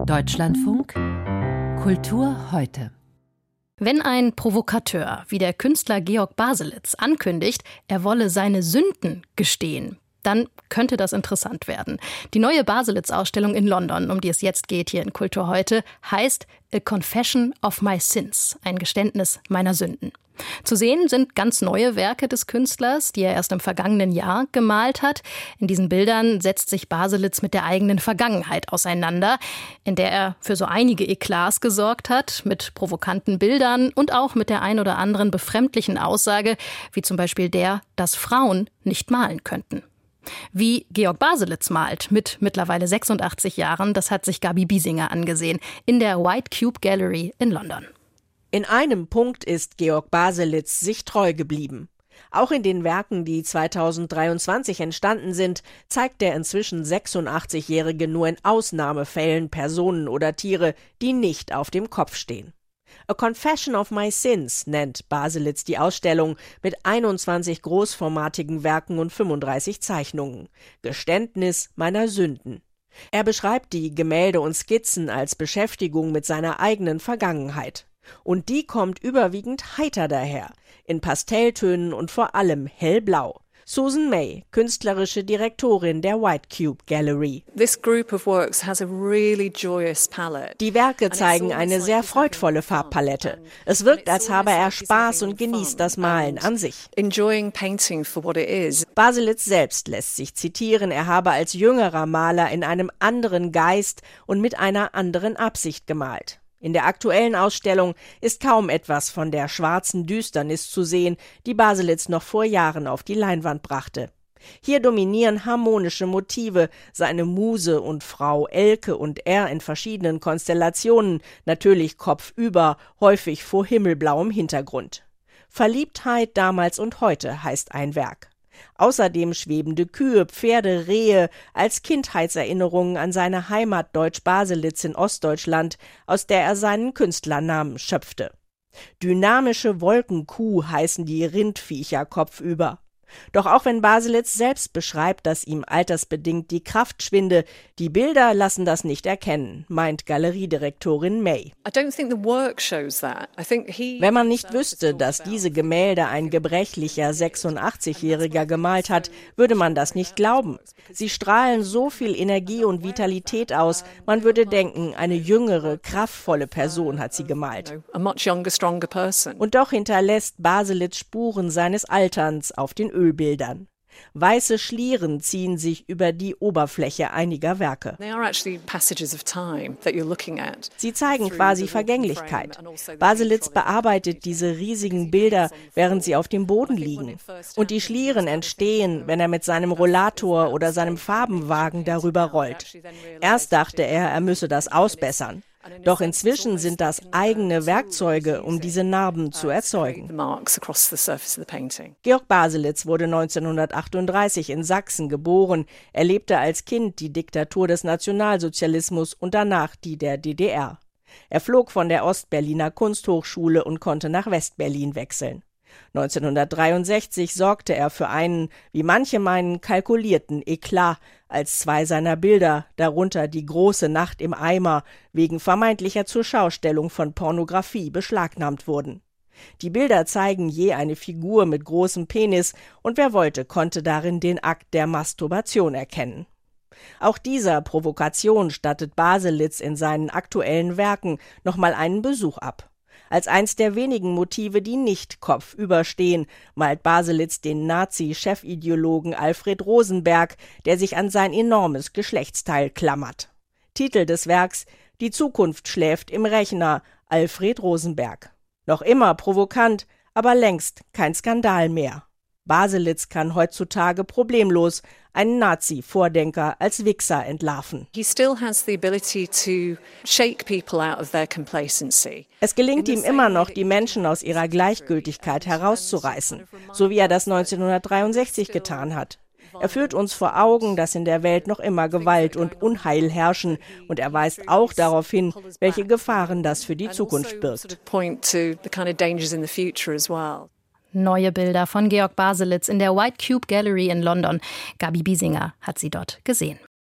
Deutschlandfunk Kultur heute. Wenn ein Provokateur wie der Künstler Georg Baselitz ankündigt, er wolle seine Sünden gestehen, dann könnte das interessant werden. Die neue Baselitz-Ausstellung in London, um die es jetzt geht hier in Kultur heute, heißt A Confession of My Sins, ein Geständnis meiner Sünden. Zu sehen sind ganz neue Werke des Künstlers, die er erst im vergangenen Jahr gemalt hat. In diesen Bildern setzt sich Baselitz mit der eigenen Vergangenheit auseinander, in der er für so einige Eklats gesorgt hat, mit provokanten Bildern und auch mit der ein oder anderen befremdlichen Aussage, wie zum Beispiel der, dass Frauen nicht malen könnten. Wie Georg Baselitz malt, mit mittlerweile 86 Jahren, das hat sich Gabi Biesinger angesehen, in der White Cube Gallery in London. In einem Punkt ist Georg Baselitz sich treu geblieben. Auch in den Werken, die 2023 entstanden sind, zeigt der inzwischen 86-Jährige nur in Ausnahmefällen Personen oder Tiere, die nicht auf dem Kopf stehen. A Confession of My Sins nennt Baselitz die Ausstellung mit 21 großformatigen Werken und 35 Zeichnungen. Geständnis meiner Sünden. Er beschreibt die Gemälde und Skizzen als Beschäftigung mit seiner eigenen Vergangenheit. Und die kommt überwiegend heiter daher, in Pastelltönen und vor allem hellblau. Susan May, künstlerische Direktorin der White Cube Gallery. Die Werke zeigen eine sehr freudvolle Farbpalette. Es wirkt, als habe er Spaß und genießt das Malen an sich. Baselitz selbst lässt sich zitieren, er habe als jüngerer Maler in einem anderen Geist und mit einer anderen Absicht gemalt. In der aktuellen Ausstellung ist kaum etwas von der schwarzen Düsternis zu sehen, die Baselitz noch vor Jahren auf die Leinwand brachte. Hier dominieren harmonische Motive, seine Muse und Frau Elke und er in verschiedenen Konstellationen, natürlich kopfüber, häufig vor himmelblauem Hintergrund. Verliebtheit damals und heute heißt ein Werk. Außerdem schwebende Kühe, Pferde, Rehe als Kindheitserinnerungen an seine Heimat Deutsch-Baselitz in Ostdeutschland, aus der er seinen Künstlernamen schöpfte. Dynamische Wolkenkuh heißen die Rindviecher kopfüber. Doch auch wenn Baselitz selbst beschreibt, dass ihm altersbedingt die Kraft schwinde, die Bilder lassen das nicht erkennen, meint Galeriedirektorin May. Wenn man nicht wüsste, dass diese Gemälde ein gebrechlicher 86-Jähriger gemalt hat, würde man das nicht glauben. Sie strahlen so viel Energie und Vitalität aus, man würde denken, eine jüngere, kraftvolle Person hat sie gemalt. Und doch hinterlässt Baselitz Spuren seines Alterns auf den Ölbildern. Weiße Schlieren ziehen sich über die Oberfläche einiger Werke. Sie zeigen quasi Vergänglichkeit. Baselitz bearbeitet diese riesigen Bilder, während sie auf dem Boden liegen. Und die Schlieren entstehen, wenn er mit seinem Rollator oder seinem Farbenwagen darüber rollt. Erst dachte er müsse das ausbessern. Doch inzwischen sind das eigene Werkzeuge, um diese Narben zu erzeugen. Georg Baselitz wurde 1938 in Sachsen geboren. Er lebte als Kind die Diktatur des Nationalsozialismus und danach die der DDR. Er flog von der Ostberliner Kunsthochschule und konnte nach Westberlin wechseln. 1963 sorgte er für einen, wie manche meinen, kalkulierten Eklat, als zwei seiner Bilder, darunter Die große Nacht im Eimer, wegen vermeintlicher Zurschaustellung von Pornografie beschlagnahmt wurden. Die Bilder zeigen je eine Figur mit großem Penis und wer wollte, konnte darin den Akt der Masturbation erkennen. Auch dieser Provokation stattet Baselitz in seinen aktuellen Werken nochmal einen Besuch ab. Als eins der wenigen Motive, die nicht kopfüber stehen, malt Baselitz den Nazi-Chefideologen Alfred Rosenberg, der sich an sein enormes Geschlechtsteil klammert. Titel des Werks: Die Zukunft schläft im Rechner, Alfred Rosenberg. Noch immer provokant, aber längst kein Skandal mehr. Baselitz kann heutzutage problemlos einen Nazi-Vordenker als Wichser entlarven. Es gelingt ihm immer noch, die Menschen aus ihrer Gleichgültigkeit herauszureißen, so wie er das 1963 getan hat. Er führt uns vor Augen, dass in der Welt noch immer Gewalt und Unheil herrschen, und er weist auch darauf hin, welche Gefahren das für die Zukunft birgt. Neue Bilder von Georg Baselitz in der White Cube Gallery in London. Gabi Biesinger hat sie dort gesehen.